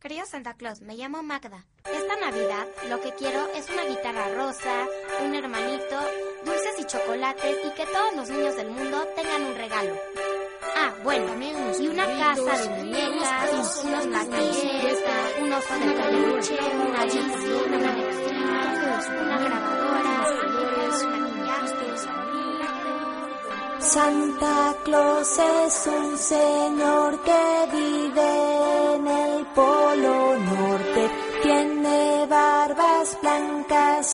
Querido Santa Claus, me llamo Magda. Esta Navidad lo que quiero es una guitarra rosa, un hermanito, dulces y chocolates y que todos los niños del mundo tengan un regalo. Ah, bueno, y una casa de muñecas, unos latines, un oso de peluche, una bici, una manecilla, una grabadora, una Santa Claus es un señor que vive en el Polo Norte. Tiene barbas blancas